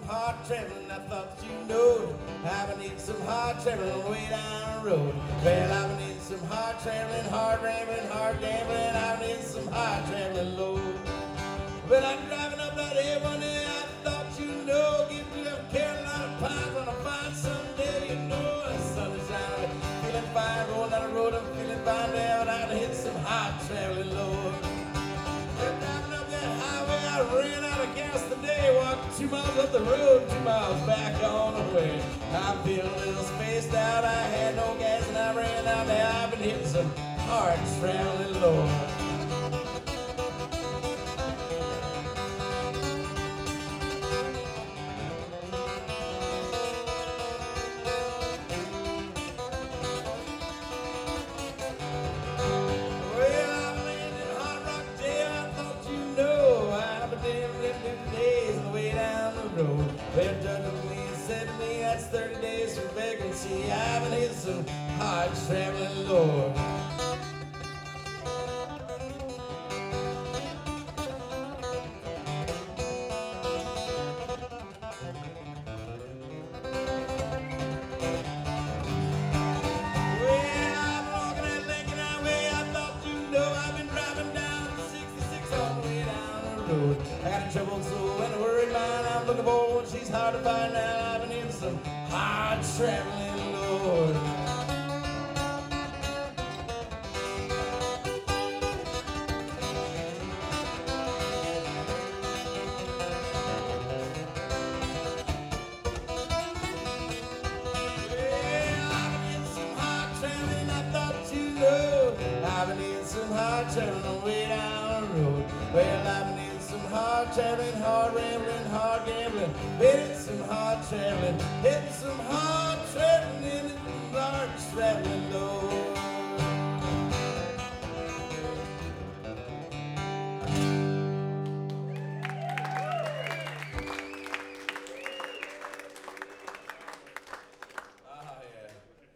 hard traveling, I thought you know. I've been needing some hard traveling way down the road. Well, I've been needing some hard traveling, hard rambling, hard gambling. I've been needing some hard traveling low. Well, I'm driving up that hill one day, I thought you know. Get to them Carolina Pines on a fine Sunday, you know. The sun is shining, feeling fine, rolling down the road, I'm feeling fine down. I've been hitting some hard traveling low. Well, driving up that highway, I ran out of gas today. Walked 2 miles up the road, 2 miles back on the way. I'm feeling a little spaced out, I had no gas and I ran out there. I've been hitting some hard traveling low. Well, Judge McLean said to me, that's 30 days for vacancy. I've been hitting some hard traveling, Lord. Well, I'm walking that Lincoln Highway, I thought you know. I've been driving down 66 all the way down the road. I got a troubled soul and a worried mind. I'm looking for one, she's hard to find now. I've been in some hard traveling, Lord. I've been in some hard traveling way down the road. Well, I've been in some hard traveling, hard rambling, hard gambling. Been in some hard traveling, hitting